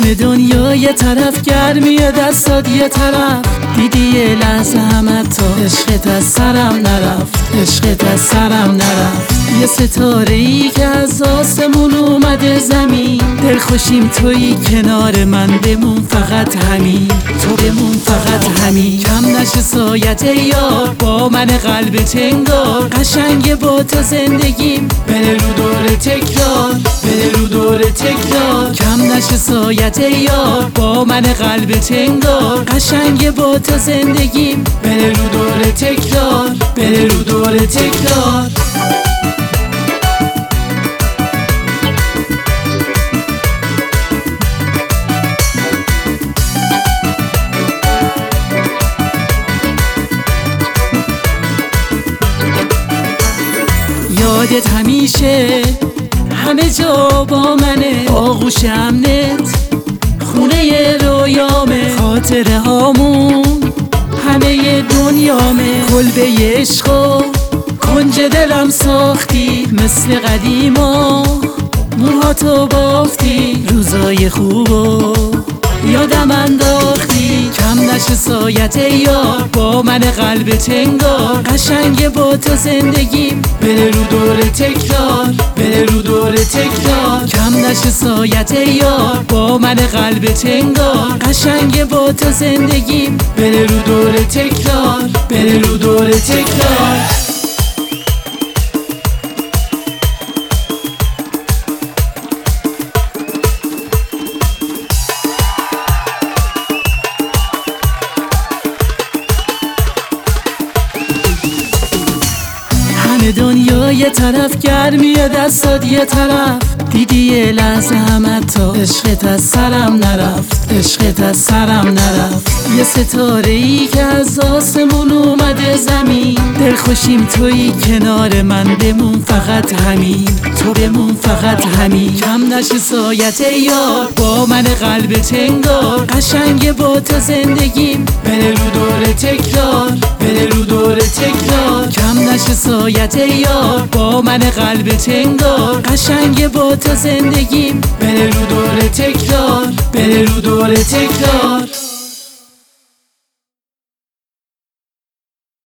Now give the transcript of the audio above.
همه دنیا یه طرف، گرمی دستات یه طرف. دیدی یه لحظه همه تا عشقت از سرم نرفت، عشقت از سرم نرفت. یه ستاره ای که از آسمون اومده زمین، دلخوشیم تویی کنار من، بمون فقط همین، تو بمون فقط همین. کم نشه سایت یار با من قلب تنگار، قشنگ با تو زندگیم بره رو دور تکرار، بره رو دور تکرار. کم نشه سایت یار با من قلب تنگار، قشنگ با تو زندگیم بره رو دور تکرار، بره رو دور تکرار. یادت همیشه همه جا با منه، آغوش امنت خونه رویامه، خاطره هامون همه دنیامه. کلبه عشق و کنج دلم ساختی، مثل قدیما موهاتو بافتی، روزای خوبو یادم انداختی. کم نشه سایت یار با من قلب تنگار، قشنگ با تو زندگیم بره رو دور تکرار، بره رو دور تکرار. کم نشه سایت یار با من قلب تنگار، قشنگ با تو زندگیم بره رو دور تکرار، بره رو دور تکرار. همه دنیا یه طرف، گرمی دستات یه طرف. دیدی یه لحظه همه تا عشقت از سرم نرفت، عشقت از سرم نرفت. یه ستاره ای که از آسمون اومده زمین، دلخوشیم تویی کنار من، بمون فقط همین، تو بمون فقط همین. کم نشه سایت یار با من قلب تنگار، قشنگ با تو زندگیم بره رو دور تکرار، بره رو دور تکرار. کم نشه سایت یار با من قلب تنگار، قشنگ با تو زندگیم بره رو دور تکرار، بره رو دور تکرار.